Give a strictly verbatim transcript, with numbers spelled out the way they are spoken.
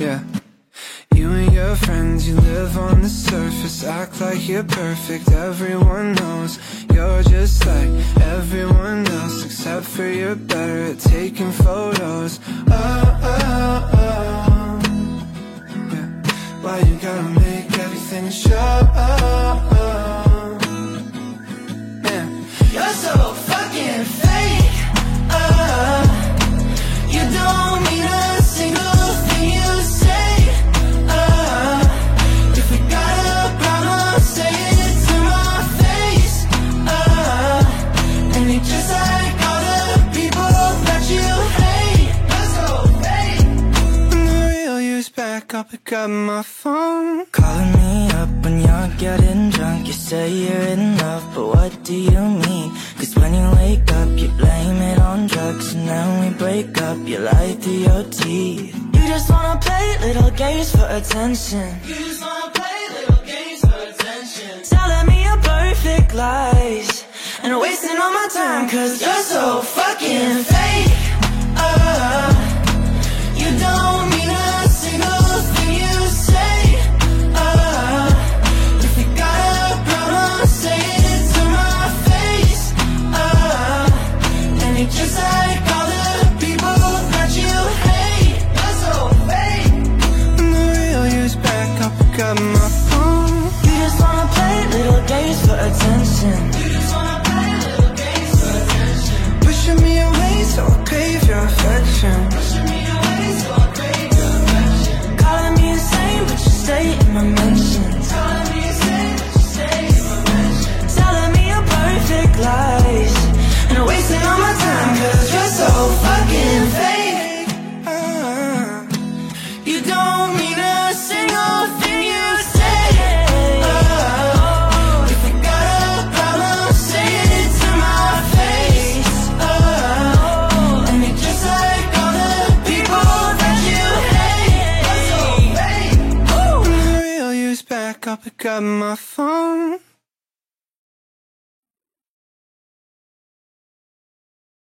Yeah. You and your friends, you live on the surface, act like you're perfect. Everyone knows you're just like everyone else, except for you're better at taking photos. Oh, oh, oh. Yeah. Why you gotta make everything show? Man, you're so fucking fake. uh, You don't mean a single thing you say. I pick up my phone, calling me up when you're getting drunk. You say you're in love, but what do you mean? Cause when you wake up, you blame it on drugs, and then we break up, you lie through your teeth. You just wanna play little games for attention. You just wanna play little games for attention. Telling me your perfect lies and wasting all my time, cause you're so fucking fake. uh, You don't mean a single thing you say. uh, If you got a problem, say it to my face. uh, And you're just like all the people that you hate. You're so fake. when the real you's back, I'll pick up my phone. You just wanna play little games for attention. You just wanna play little games for attention. Pushing me away so I crave your affection. Pushing me away so I crave your affection. Calling me insane, but you stay in my mentions. Calling me insane, but you stay in my mentions. Telling me your perfect lies and wasting all my time, cause you're so fucking fake. uh, You don't mean a single thing you say. uh, If you got a problem, say it to my face. uh, And you're just like all the people that you hate. You're so fake. when the real you's back, I'll pick up my phone.